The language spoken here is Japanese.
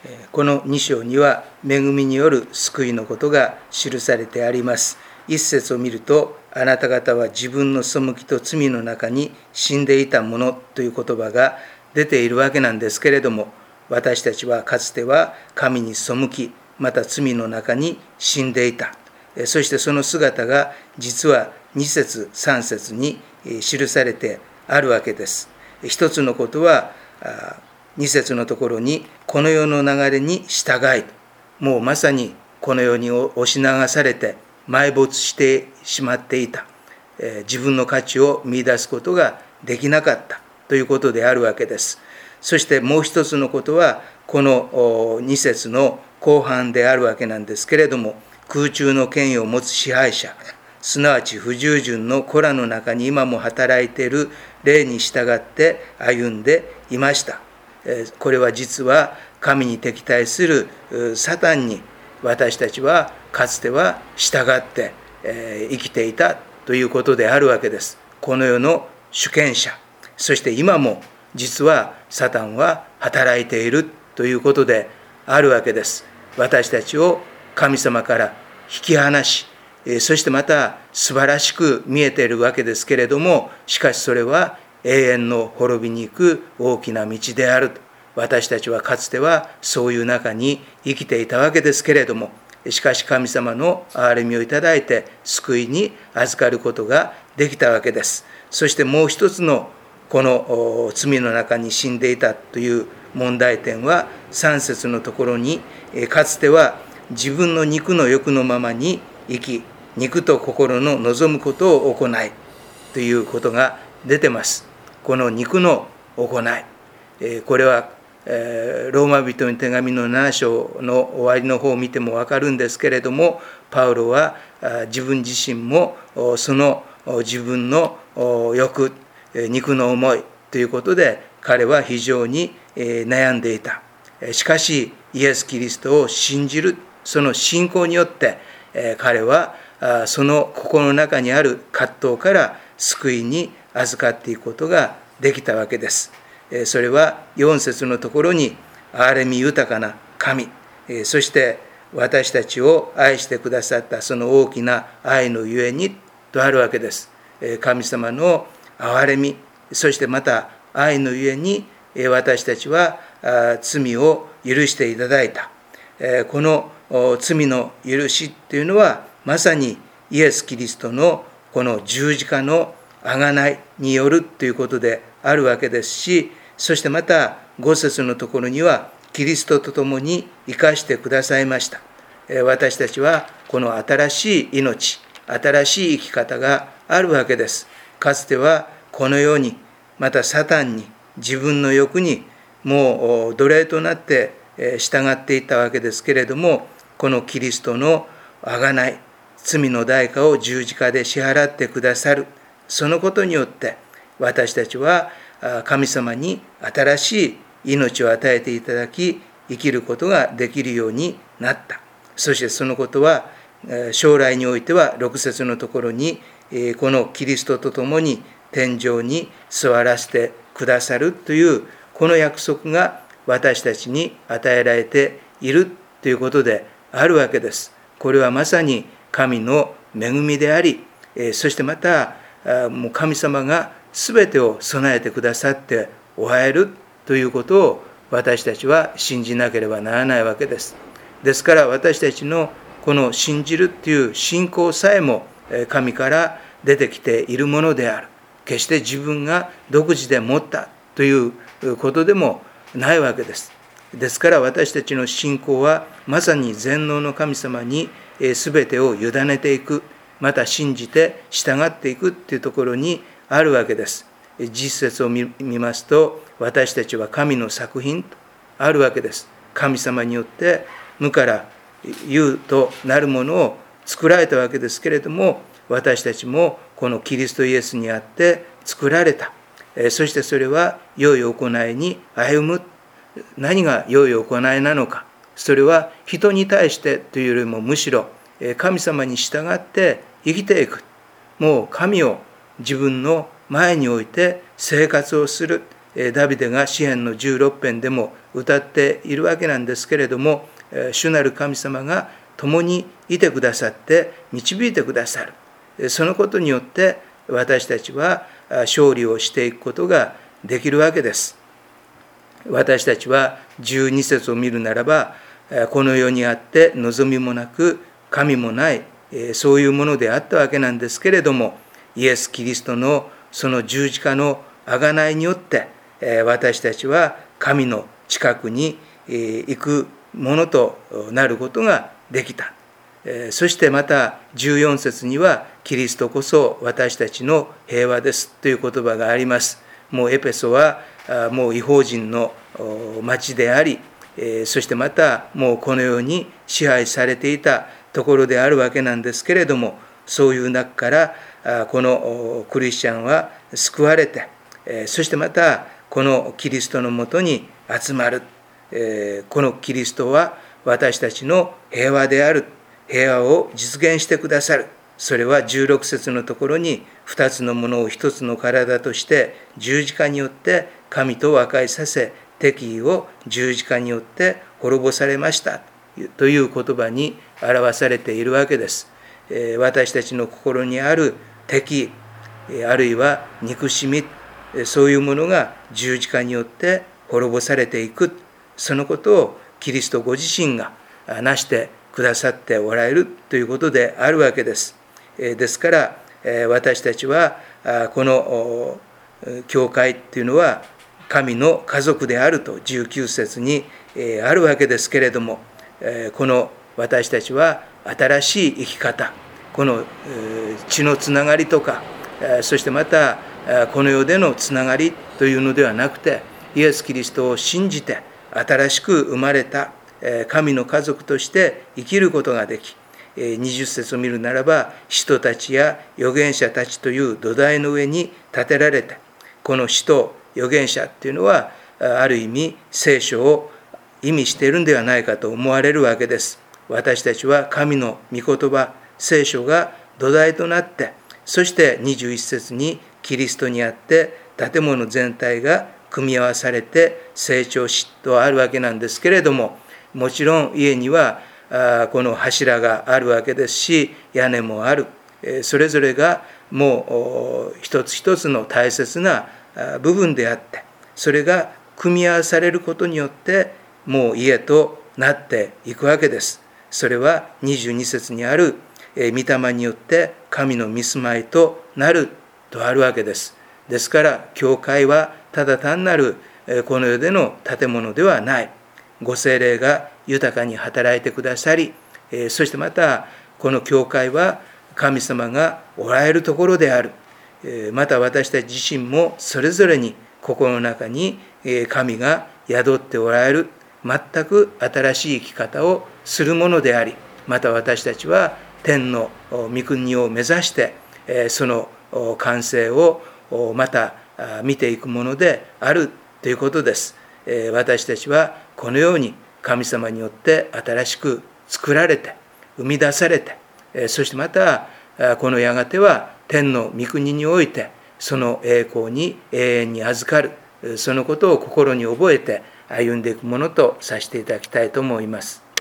この2章には恵みによる救いのことが記されてあります。一節を見ると、あなた方は自分の背きと罪の中に死んでいたものという言葉が出ているわけなんですけれども、私たちはかつては神に背き、また罪の中に死んでいた。そしてその姿が実は2節3節に記されてあるわけです。一つのことは2節のところに、この世の流れに従い、もうまさにこの世に押し流されて埋没してしまっていた。自分の価値を見出すことができなかったということであるわけです。そしてもう一つのことは、この2節の後半であるわけなんですけれども、空中の権威を持つ支配者、すなわち不従順の子らの中に今も働いている霊に従って歩んでいました。これは実は神に敵対するサタンに私たちはかつては従って生きていたということであるわけです。この世の主権者、そして今も実はサタンは働いているということであるわけです。私たちを神様から引き離し、そしてまた素晴らしく見えているわけですけれども、しかしそれは永遠の滅びに行く大きな道であると。私たちはかつてはそういう中に生きていたわけですけれども、しかし神様の憐れみをいただいて救いに預かることができたわけです。そしてもう一つのこの罪の中に死んでいたという問題点は3節のところに、かつては自分の肉の欲のままに生き、肉と心の望むことを行いということが出てます。この肉の行い、これはローマ人の手紙の7章の終わりの方を見ても分かるんですけれども、パウロは自分自身もその自分の欲、肉の思いということで彼は非常に悩んでいた。しかしイエス・キリストを信じるその信仰によって彼はその心の中にある葛藤から救いに預かっていくことができたわけです。それは4節のところに、憐れみ豊かな神、そして私たちを愛してくださったその大きな愛のゆえにとあるわけです。神様の憐れみ、そしてまた愛のゆえに私たちは罪を許していただいた。この罪の許しというのはまさにイエス・キリストのこの十字架の贖いによるということであるわけですし、そしてまた5節のところにはキリストと共に生かしてくださいました。私たちはこの新しい命、新しい生き方があるわけです。かつてはこの世に、またサタンに、自分の欲にもう奴隷となって従っていたわけですけれども、このキリストの贖い、罪の代価を十字架で支払ってくださる、そのことによって私たちは神様に新しい命を与えていただき、生きることができるようになった。そしてそのことは将来においては6節のところに、このキリストと共に天上に座らせてくださるというこの約束が私たちに与えられているということであるわけです。これはまさに神の恵みであり、そしてまたもう神様が全てを備えてくださっておられるということを私たちは信じなければならないわけです。ですから私たちのこの信じるという信仰さえも神から出てきているものである。決して自分が独自で持ったということでもないわけです。ですから私たちの信仰はまさに全能の神様に全てを委ねていく、また信じて従っていくというところにあるわけです。実節を見ますと、私たちは神の作品とあるわけです。神様によって無から有となるものを作られたわけですけれども、私たちもこのキリストイエスにあって作られた。そしてそれは良い行いに歩む。何が良い行いなのか。それは人に対してというよりもむしろ神様に従って生きていく。もう神を自分の前に置いて生活をする。 ダビデが詩編の16編でも歌っているわけなんですけれども、主なる神様が共にいてくださって導いてくださる。そのことによって私たちは勝利をしていくことができるわけです。私たちは12節を見るならば、この世にあって望みもなく神もない、そういうものであったわけなんですけれども、イエス・キリストのその十字架の贖いによって、私たちは神の近くに行くものとなることができた。そしてまた14節には、キリストこそ私たちの平和ですという言葉があります。もうエペソはもう異邦人の町であり、そしてまたもうこのように支配されていたところであるわけなんですけれども、そういう中からこのクリスチャンは救われて、そしてまたこのキリストのもとに集まる。このキリストは私たちの平和である。平和を実現してくださる。それは16節のところに、2つのものを1つの体として十字架によって神と和解させ、敵意を十字架によって滅ぼされましたという言葉に表されているわけです。私たちの心にある敵、あるいは憎しみ、そういうものが十字架によって滅ぼされていく。そのことをキリストご自身がなしてくださっておられるということであるわけです。ですから私たちはこの教会っていうのは神の家族であると19節にあるわけですけれども、この私たちは新しい生き方、この血のつながりとか、そしてまたこの世でのつながりというのではなくて、イエス・キリストを信じて新しく生まれた神の家族として生きることができ、20節を見るならば、使徒たちや預言者たちという土台の上に建てられて、この使徒預言者っていうのはある意味聖書を意味しているんではないかと思われるわけです。私たちは神の御言葉、聖書が土台となって、そして21節にキリストにあって建物全体が組み合わされて成長しとあるわけなんですけれども、もちろん家にはこの柱があるわけですし、屋根もある。それぞれがもう一つ一つの大切な部分であって、それが組み合わされることによってもう家となっていくわけです。それは22節にある御霊によって神の御住まいとなるとあるわけです。ですから教会はただ単なるこの世での建物ではない。ご聖霊が豊かに働いてくださり、そしてまたこの教会は神様がおられるところである。また私たち自身もそれぞれに心の中に神が宿っておられる、全く新しい生き方をするものであり、また私たちは天の御国を目指してその完成をまた見ていくものであるということです。私たちはこのように神様によって新しく作られて生み出されて、そしてまたこのやがては天の御国においてその栄光に永遠に預かる、そのことを心に覚えて歩んでいくものとさせていただきたいと思います。